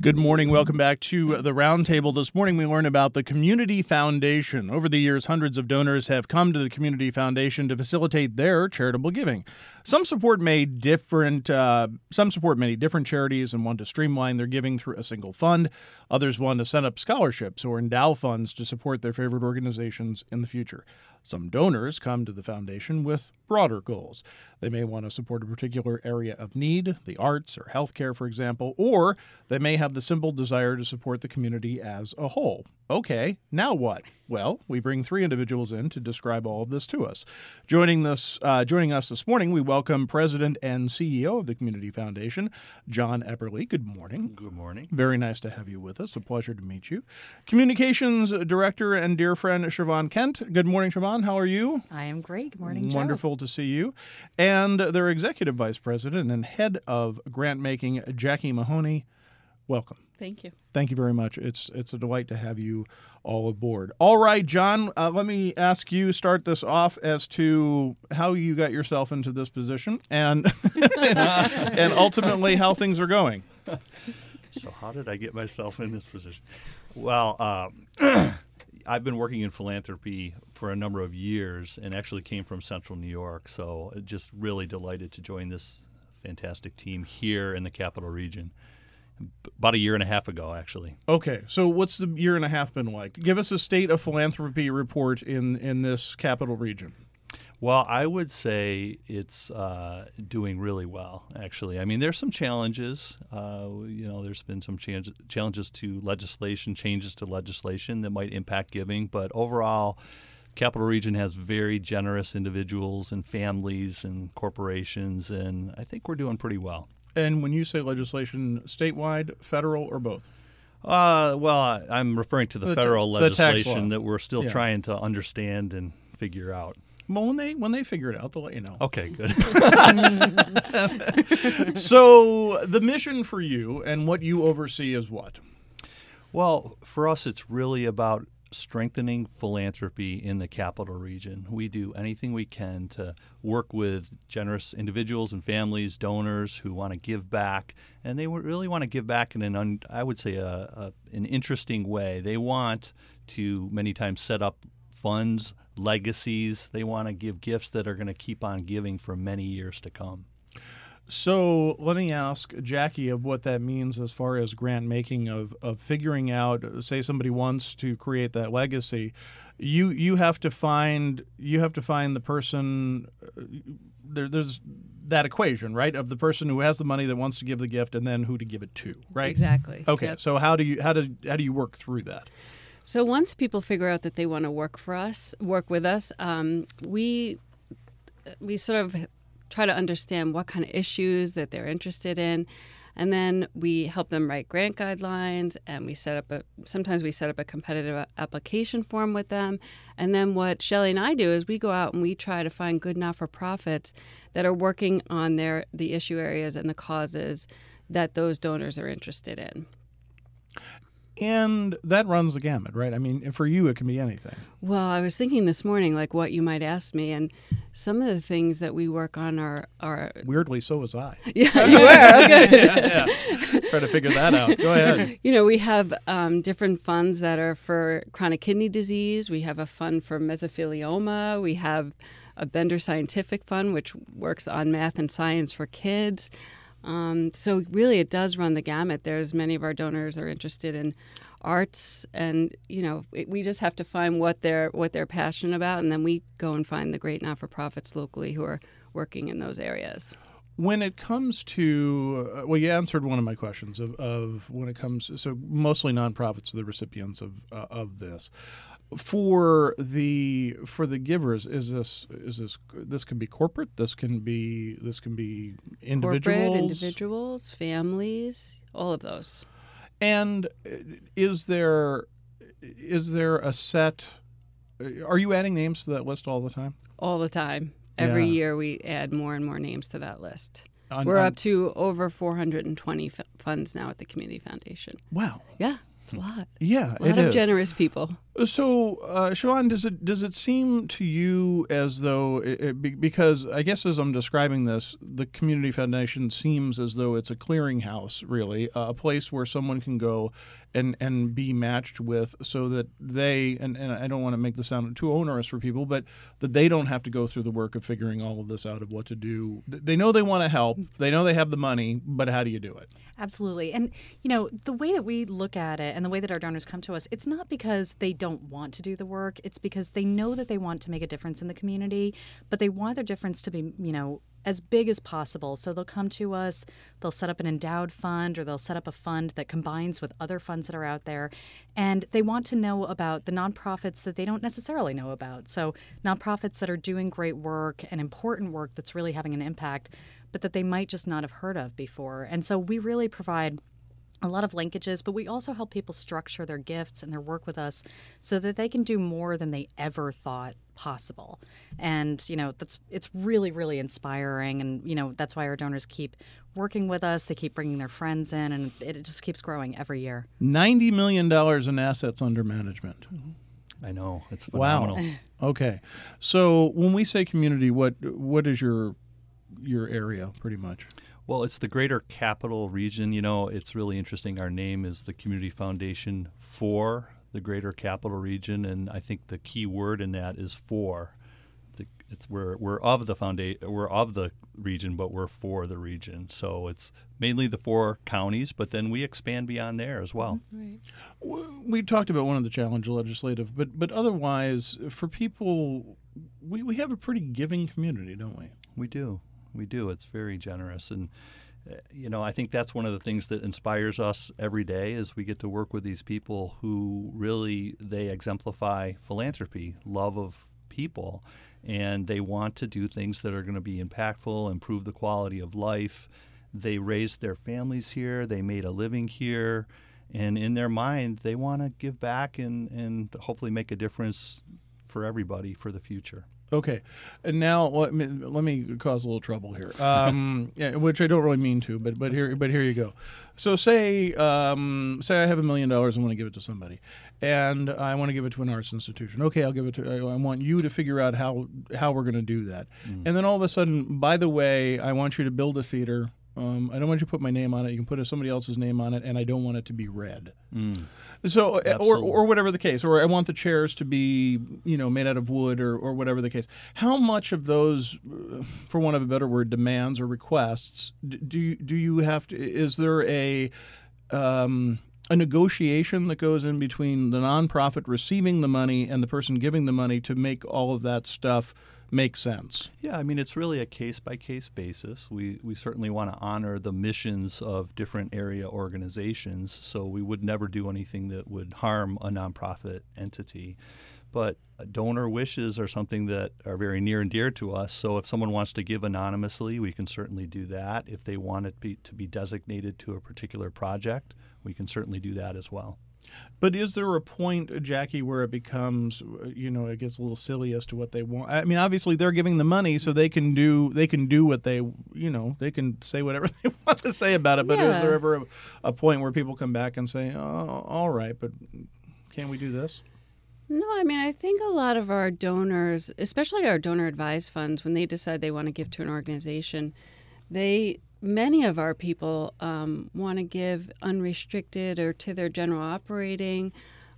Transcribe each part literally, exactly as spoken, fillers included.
Good morning. Welcome back to the Roundtable. This morning we learn about the Community Foundation. Over the years, hundreds of donors have come to the Community Foundation to facilitate their charitable giving. Some support made different. Uh, some support many different charities and want to streamline their giving through a single fund. Others want to set up scholarships or endow funds to support their favorite organizations in the future. Some donors come to the foundation with broader goals. They may want to support a particular area of need, the arts or healthcare, for example, or they may have the simple desire to support the community as a whole. Okay, now what? Well, we bring three individuals in to describe all of this to us. Joining this, uh, joining us this morning, we welcome President and C E O of the Community Foundation, John Epperly. Good morning. Good morning. Very nice to have you with us. A pleasure to meet you. Communications Director and dear friend, Siobhan Kent. Good morning, Siobhan. How are you? I am great. Good morning, Joe. Wonderful to see you. And their Executive Vice President and Head of Grant Making, Jackie Mahoney. Welcome. Thank you. Thank you very much. It's it's a delight to have you all aboard. All right, John, uh, let me ask you, start this off as to how you got yourself into this position and and ultimately how things are going. So how did I get myself in this position? Well, um, I've been working in philanthropy for a number of years and actually came from Central New York. So just really delighted to join this fantastic team here in the Capital Region. About a year and a half ago, actually. Okay, so what's the year and a half been like? Give us a state of philanthropy report in, in this capital region. Well, I would say it's uh, doing really well, actually. I mean, there's some challenges. Uh, you know, there's been some change, challenges to legislation, changes to legislation that might impact giving. But overall, Capital Region has very generous individuals and families and corporations, and I think we're doing pretty well. And when you say legislation, statewide, federal, or both? Uh, well, I'm referring to the, the federal t- legislation that we're still yeah. trying to understand and figure out. Well, when they when they figure it out, they'll let you know. Okay, good. So the mission for you and what you oversee is what? Well, for us, it's really about strengthening philanthropy in the Capital Region. We do anything we can to work with generous individuals and families, donors who want to give back, and they really want to give back in an, un, I would say, a, a, an interesting way. They want to many times set up funds, legacies. They want to give gifts that are going to keep on giving for many years to come. So let me ask Jackie of what that means as far as grant making of, of figuring out, say somebody wants to create that legacy, you you have to find you have to find the person. There, there's that equation, right, of the person who has the money that wants to give the gift and then who to give it to, right? Exactly. Okay. Yep. So how do you how do how do you work through that? So once people figure out that they want to work for us, work with us, um, we we sort of try to understand what kind of issues that they're interested in, and then we help them write grant guidelines, and we set up a sometimes we set up a competitive application form with them. And then what Shelley and I do is we go out and we try to find good not-for-profits that are working on their the issue areas and the causes that those donors are interested in. And that runs the gamut, right? I mean, for you, it can be anything. Well, I was thinking this morning, like what you might ask me, and some of the things that we work on are... are Weirdly, so was I. Yeah, you were. Oh, good. yeah, yeah. Try to figure that out. Go ahead. You know, we have um, different funds that are for chronic kidney disease. We have a fund for mesothelioma. We have a Bender Scientific Fund, which works on math and science for kids. Um, so really, it does run the gamut. There's many of our donors are interested in arts, and you know, it, we just have to find what they're what they're passionate about, and then we go and find the great not-for-profits locally who are working in those areas. When it comes to, uh, well, you answered one of my questions of, of when it comes, so mostly nonprofits are the recipients of uh, of this. For the for the givers, is this is this this can be corporate? This can be this can be individuals, corporate, individuals, families, all of those. And is there is there a set? Are you adding names to that list all the time? All the time. Every Yeah. year we add more and more names to that list. On- We're on- up to over four hundred twenty f- funds now at the Community Foundation. Wow. Yeah, it's a lot. Yeah, A lot it of is. generous people. So, uh, Siobhan, does it does it seem to you as though it, it, be- because I guess as I'm describing this, the community foundation seems as though it's a clearinghouse, really, uh, a place where someone can go and and be matched with, so that they and, and I don't want to make this sound too onerous for people, but that they don't have to go through the work of figuring all of this out of what to do. They know they want to help, they know they have the money, but how do you do it? Absolutely. And, you know, the way that we look at it and the way that our donors come to us, it's not because they don't want to do the work. It's because they know that they want to make a difference in the community, but they want their difference to be, you know, as big as possible. So they'll come to us, they'll set up an endowed fund, or they'll set up a fund that combines with other funds that are out there. And they want to know about the nonprofits that they don't necessarily know about. So nonprofits that are doing great work and important work that's really having an impact, but that they might just not have heard of before. And so we really provide a lot of linkages, but we also help people structure their gifts and their work with us so that they can do more than they ever thought possible. And, you know, that's it's really, really inspiring. And, you know, that's why our donors keep working with us. They keep bringing their friends in, and it just keeps growing every year. ninety million dollars in assets under management. I know. It's phenomenal. Wow. Okay. So when we say community, what what is your your area pretty much? Well, it's the Greater Capital Region. You know, it's really interesting. Our name is the Community Foundation for the Greater Capital Region, and I think the key word in that is for. The, it's we're we're of the founda- we're of the region, but we're for the region. So it's mainly the four counties, but then we expand beyond there as well. Right. We talked about one of the challenge legislative, but but otherwise, for people, we, we have a pretty giving community, don't we? We do. We do. It's very generous. And, uh, you know, I think that's one of the things that inspires us every day is we get to work with these people who really, they exemplify philanthropy, love of people, and they want to do things that are going to be impactful, improve the quality of life. They raised their families here. They made a living here. And in their mind, they want to give back and, and hopefully make a difference for everybody for the future. Okay, and now let me, let me cause a little trouble here, um, yeah, which I don't really mean to, but but here but here you go. So say um, say I have a million dollars and want to give it to somebody, and I want to give it to an arts institution. Okay, I'll give it to. I want you to figure out how how we're going to do that, mm. and then all of a sudden, by the way, I want you to build a theater. Um, I don't want you to put my name on it. You can put somebody else's name on it, and I don't want it to be red. Mm. So, or or whatever the case, or I want the chairs to be, you know, made out of wood, or, or whatever the case. How much of those, for want of a better word, demands or requests do you, do you have to? Is there a um, a negotiation that goes in between the nonprofit receiving the money and the person giving the money to make all of that stuff make sense? Yeah, I mean, it's really a case-by-case basis. We we certainly want to honor the missions of different area organizations, so we would never do anything that would harm a nonprofit entity. But donor wishes are something that are very near and dear to us, so if someone wants to give anonymously, we can certainly do that. If they want it be, to be designated to a particular project, we can certainly do that as well. But is there a point, Jackie, where it becomes, you know, it gets a little silly as to what they want? I mean, obviously they're giving the money, so they can do they can do what they, you know, they can say whatever they want to say about it. But Yeah. is there ever a, a point where people come back and say, "Oh, all right, but can we do this?" No, I mean, I think a lot of our donors, especially our donor advised funds, when they decide they want to give to an organization, they many of our people um, want to give unrestricted or to their general operating.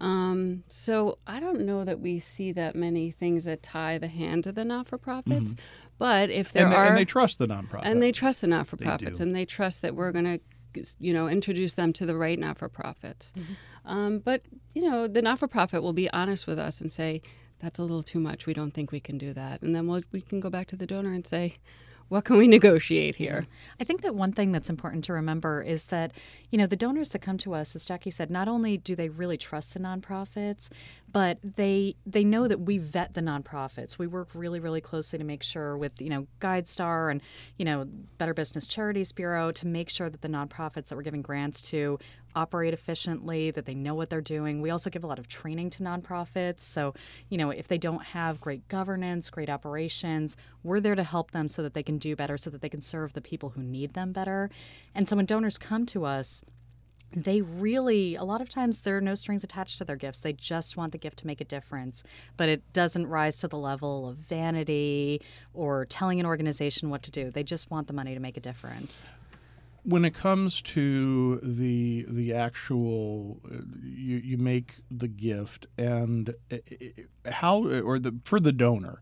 Um, so I don't know that we see that many things that tie the hands of the not-for-profits. Mm-hmm. But if there and they, are, and they trust the nonprofit, and they trust the not-for-profits, They do. and they trust that we're going to, you know, introduce them to the right not-for-profits. Mm-hmm. Um, but you know, the not-for-profit will be honest with us and say, "That's a little too much. We don't think we can do that." And then we'll, we can go back to the donor and say, what can we negotiate here? I think that one thing that's important to remember is that, you know, the donors that come to us, as Jackie said, not only do they really trust the nonprofits, but they they know that we vet the nonprofits. We work really, really closely to make sure with, you know, GuideStar and, you know, Better Business Charities Bureau to make sure that the nonprofits that we're giving grants to operate efficiently, that they know what they're doing. We also give a lot of training to nonprofits. So, you know, if they don't have great governance, great operations, we're there to help them so that they can do better, so that they can serve the people who need them better. And so when donors come to us, they really, a lot of times there are no strings attached to their gifts. They just want the gift to make a difference, but it doesn't rise to the level of vanity or telling an organization what to do. They just want the money to make a difference. When it comes to the the actual, uh, you you make the gift, and uh, how, or the for the donor,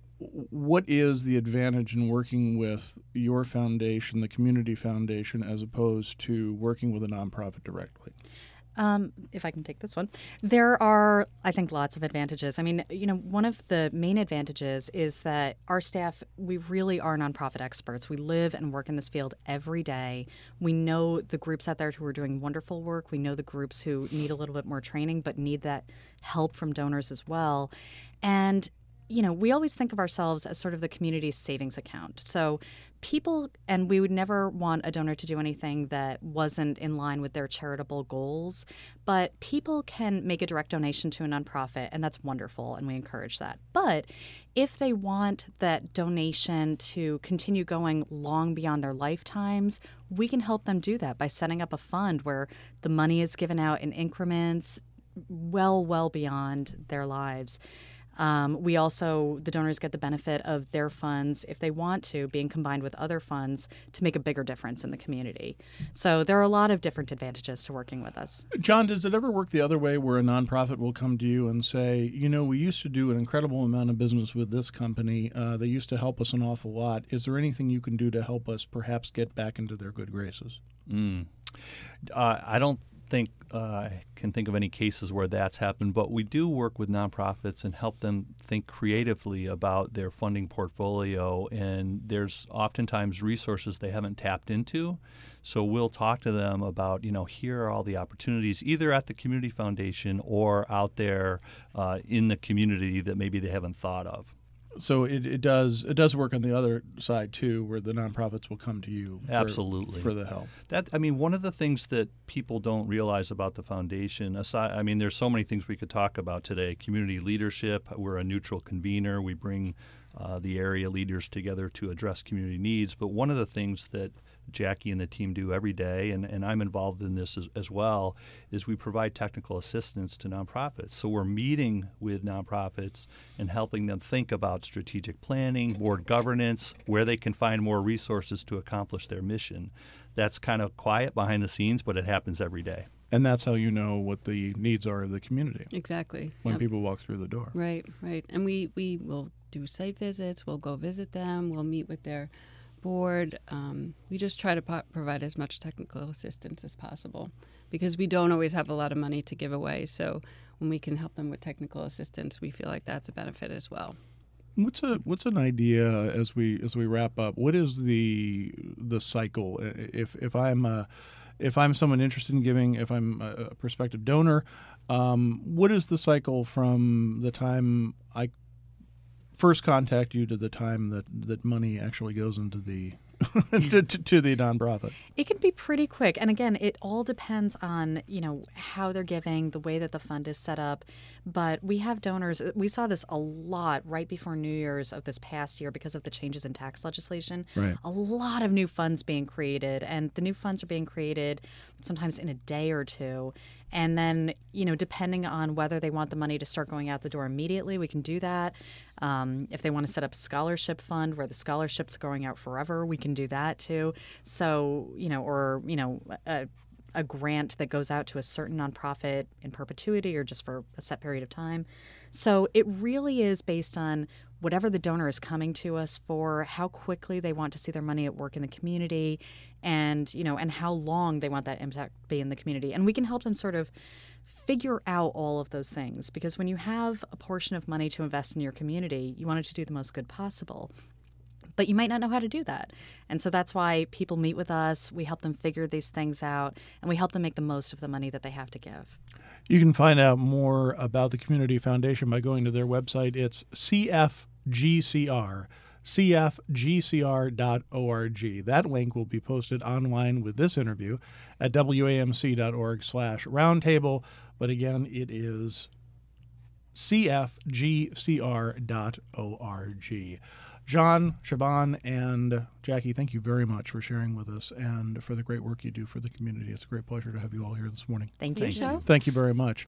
what is the advantage in working with your foundation, the community foundation, as opposed to working with a nonprofit directly? Um, if I can take this one, there are, I think, lots of advantages. I mean, you know, one of the main advantages is that our staff, we really are nonprofit experts. We live and work in this field every day. We know the groups out there who are doing wonderful work. We know the groups who need a little bit more training but need that help from donors as well. And you know, we always think of ourselves as sort of the community's savings account. So people, and we would never want a donor to do anything that wasn't in line with their charitable goals, but people can make a direct donation to a nonprofit, and that's wonderful, and we encourage that. But if they want that donation to continue going long beyond their lifetimes, we can help them do that by setting up a fund where the money is given out in increments well, well beyond their lives. Um, we also, the donors get the benefit of their funds, if they want to, being combined with other funds to make a bigger difference in the community. So there are a lot of different advantages to working with us. John, does it ever work the other way where a nonprofit will come to you and say, you know, we used to do an incredible amount of business with this company. Uh, they used to help us an awful lot. Is there anything you can do to help us perhaps get back into their good graces? Mm. Uh, I don't think uh, I can think of any cases where that's happened, but we do work with nonprofits and help them think creatively about their funding portfolio, and there's oftentimes resources they haven't tapped into. So we'll talk to them about, you know, here are all the opportunities either at the community foundation or out there uh, in the community that maybe they haven't thought of. So it, it does it does work on the other side too, where the nonprofits will come to you for, Absolutely for the help. That I mean, one of the things that people don't realize about the foundation, aside, I mean, there's so many things we could talk about today. Community leadership. We're a neutral convener. We bring uh, the area leaders together to address community needs. But one of the things that Jackie and the team do every day, and, and I'm involved in this as, as well, is we provide technical assistance to nonprofits. So we're meeting with nonprofits and helping them think about strategic planning, board governance, where they can find more resources to accomplish their mission. That's kind of quiet behind the scenes, but it happens every day. And that's how you know what the needs are of the community. Exactly. When Yep. people walk through the door. Right, right. And we, we will do site visits. We'll go visit them. We'll meet with their board. Um, we just try to po- provide as much technical assistance as possible because we don't always have a lot of money to give away. So when we can help them with technical assistance, we feel like that's a benefit as well. What's a what's an idea as we as we wrap up? What is the the cycle? If if I'm a, if I'm someone interested in giving, if I'm a prospective donor, um, what is the cycle from the time I first contact you to the time that, that money actually goes into the to, to, to the nonprofit? It can be pretty quick. And again, it all depends on, you know, how they're giving, the way that the fund is set up. But we have donors. We saw this a lot right before New Year's of this past year because of the changes in tax legislation. Right. A lot of new funds being created, and the new funds are being created sometimes in a day or two. And then, you know, depending on whether they want the money to start going out the door immediately, we can do that. Um, if they want to set up a scholarship fund where the scholarship's going out forever, we can do that too. So, you know, or, you know, a, a grant that goes out to a certain nonprofit in perpetuity or just for a set period of time. So it really is based on whatever the donor is coming to us for, how quickly they want to see their money at work in the community, and, you know, and how long they want that impact to be in the community. And we can help them sort of figure out all of those things, because when you have a portion of money to invest in your community, you want it to do the most good possible. But you might not know how to do that. And so that's why people meet with us. We help them figure these things out, and we help them make the most of the money that they have to give. You can find out more about the Community Foundation by going to their website. It's C F G C R, C F G C R dot org. That link will be posted online with this interview at W A M C dot org slash roundtable. But again, it is C F G C R dot org. John, Siobhan, and Jackie, thank you very much for sharing with us and for the great work you do for the community. It's a great pleasure to have you all here this morning. Thank you. Thank you. Thank you very much.